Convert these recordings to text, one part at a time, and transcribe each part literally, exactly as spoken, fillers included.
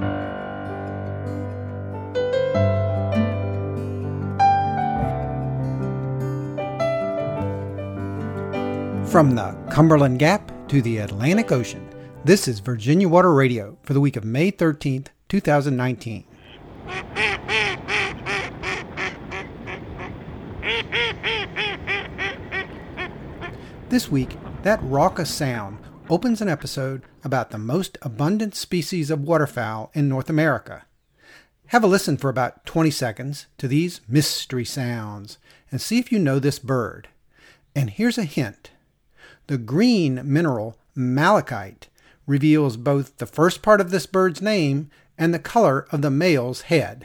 From the Cumberland Gap to the Atlantic Ocean, this is Virginia Water Radio for the week of May thirteenth, twenty nineteen. This week, that raucous sound opens an episode about the most abundant species of waterfowl in North America. Have a listen for about twenty seconds to these mystery sounds and see if you know this bird. And here's a hint. The green mineral malachite reveals both the first part of this bird's name and the color of the male's head.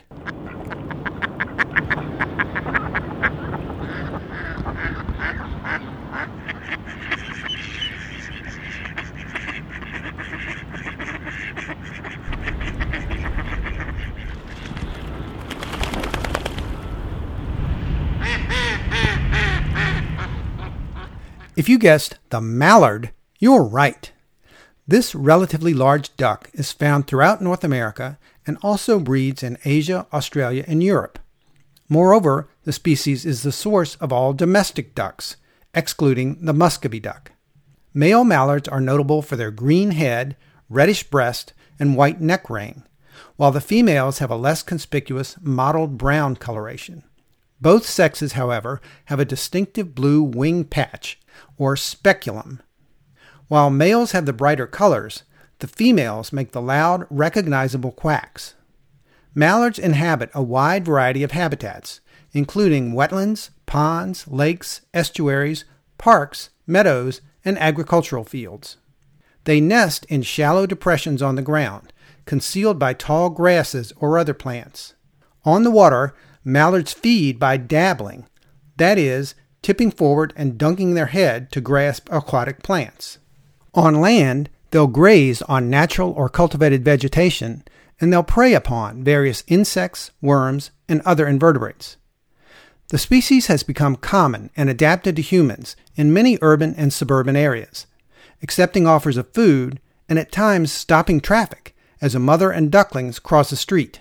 If you guessed the mallard, you're right. This relatively large duck is found throughout North America and also breeds in Asia, Australia, and Europe. Moreover, the species is the source of all domestic ducks, excluding the muscovy duck. Male mallards are notable for their green head, reddish breast, and white neck ring, while the females have a less conspicuous mottled brown coloration. Both sexes, however, have a distinctive blue wing patch, or speculum. While males have the brighter colors, the females make the loud, recognizable quacks. Mallards inhabit a wide variety of habitats, including wetlands, ponds, lakes, estuaries, parks, meadows, and agricultural fields. They nest in shallow depressions on the ground, concealed by tall grasses or other plants. On the water, mallards feed by dabbling, that is, tipping forward and dunking their head to grasp aquatic plants. On land, they'll graze on natural or cultivated vegetation, and they'll prey upon various insects, worms, and other invertebrates. The species has become common and adapted to humans in many urban and suburban areas, accepting offers of food and at times stopping traffic as a mother and ducklings cross a street.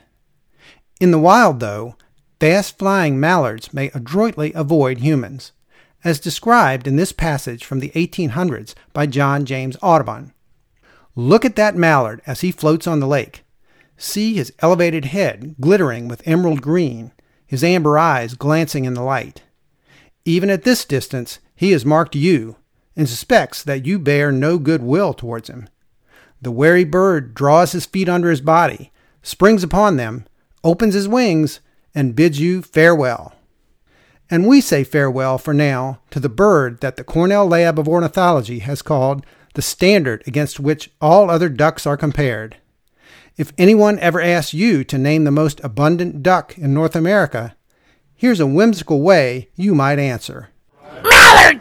In the wild, though, fast-flying mallards may adroitly avoid humans, as described in this passage from the eighteen hundreds by John James Audubon. Look at that mallard as he floats on the lake. See his elevated head glittering with emerald green, his amber eyes glancing in the light. Even at this distance, he has marked you and suspects that you bear no good will towards him. The wary bird draws his feet under his body, springs upon them, opens his wings, and bids you farewell. And we say farewell for now to the bird that the Cornell Lab of Ornithology has called the standard against which all other ducks are compared. If anyone ever asks you to name the most abundant duck in North America, here's a whimsical way you might answer. Mallard!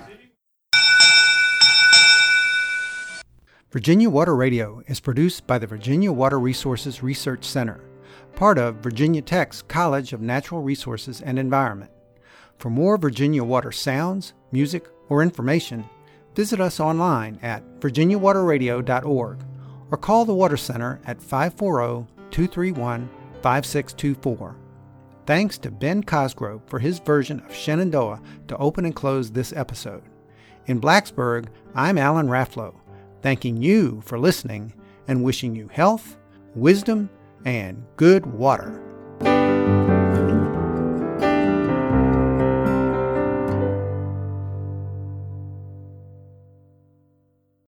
Virginia Water Radio is produced by the Virginia Water Resources Research Center, part of Virginia Tech's College of Natural Resources and Environment. For more Virginia Water sounds, music, or information, visit us online at virginia water radio dot org or call the Water Center at five four zero, two three one, five six two four. Thanks to Ben Cosgrove for his version of Shenandoah to open and close this episode. In Blacksburg, I'm Alan Rafflow, thanking you for listening and wishing you health, wisdom, and good water.